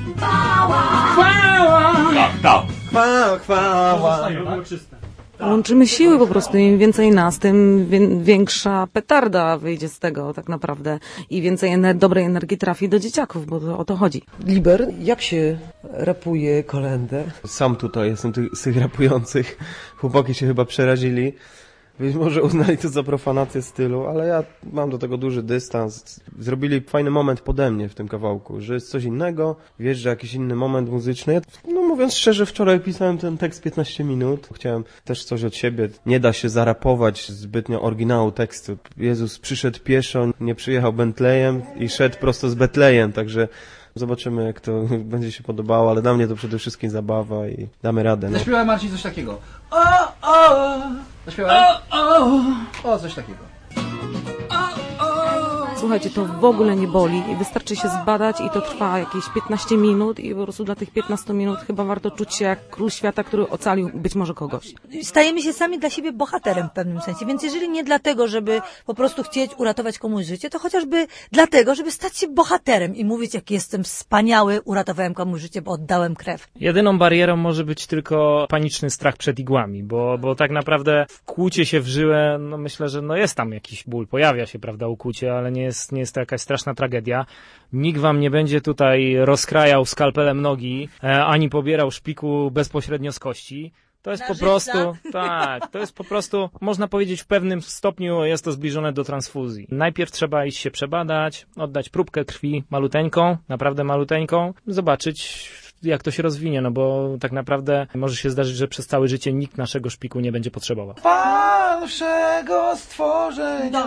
Chwała. Łączymy siły po prostu, im więcej nas, tym większa petarda wyjdzie z tego tak naprawdę i więcej dobrej energii trafi do dzieciaków, bo to o to chodzi. Liber, jak się rapuje kolędę? Sam tutaj jestem z tych rapujących. Chłopaki się chyba przerazili. Być może uznali to za profanację stylu, ale ja mam do tego duży dystans. Zrobili fajny moment pode mnie w tym kawałku, że jest coś innego, wjeżdża jakiś inny moment muzyczny. No mówiąc szczerze, wczoraj pisałem ten tekst 15 minut. Chciałem też coś od siebie. Nie da się zarapować zbytnio oryginału tekstu. Jezus przyszedł pieszo, nie przyjechał Bentleyem i szedł prosto z Betlejem, także zobaczymy, jak to będzie się podobało, ale dla mnie to przede wszystkim zabawa i damy radę. No. Zaśpiewaj, Marcin, coś takiego. Zaśpiewaj. O, coś takiego. Słuchajcie, to w ogóle nie boli i wystarczy się zbadać i to trwa jakieś 15 minut i po prostu dla tych 15 minut chyba warto czuć się jak król świata, który ocalił być może kogoś. Stajemy się sami dla siebie bohaterem w pewnym sensie, więc jeżeli nie dlatego, żeby po prostu chcieć uratować komuś życie, to chociażby dlatego, żeby stać się bohaterem i mówić, jak jestem wspaniały, uratowałem komuś życie, bo oddałem krew. Jedyną barierą może być tylko paniczny strach przed igłami, bo tak naprawdę wkłucie się w żyłę, no myślę, że no jest tam jakiś ból, pojawia się, prawda, ukłucie, ale nie jest to jakaś straszna tragedia. Nikt wam nie będzie tutaj rozkrajał skalpelem nogi, ani pobierał szpiku bezpośrednio z kości. To jest po prostu, tak, to jest po prostu, można powiedzieć w pewnym stopniu jest to zbliżone do transfuzji. Najpierw trzeba iść się przebadać, oddać próbkę krwi maluteńką, naprawdę maluteńką, zobaczyć jak to się rozwinie, no bo tak naprawdę może się zdarzyć, że przez całe życie nikt naszego szpiku nie będzie potrzebował. Pan wszego stworzenia.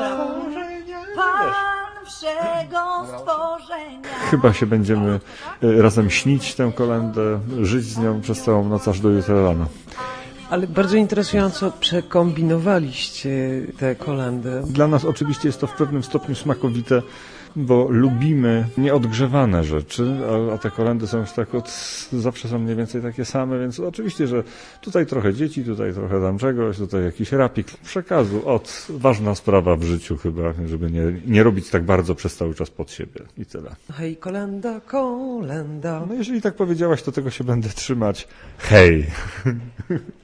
Pan wszego stworzenia. Chyba się będziemy razem śnić tę kolędę, żyć z nią przez całą noc aż do jutra rano. Ale bardzo interesująco przekombinowaliście tę kolędę. Dla nas oczywiście jest to w pewnym stopniu smakowite, bo lubimy nieodgrzewane rzeczy, a te kolędy są już tak zawsze są mniej więcej takie same, więc oczywiście, że tutaj trochę dzieci, tutaj trochę tam czegoś, tutaj jakiś rapik przekazu. Ważna sprawa w życiu chyba, żeby nie robić tak bardzo przez cały czas pod siebie i tyle. Hej, kolęda, kolęda. No jeżeli tak powiedziałaś, to tego się będę trzymać. Hej!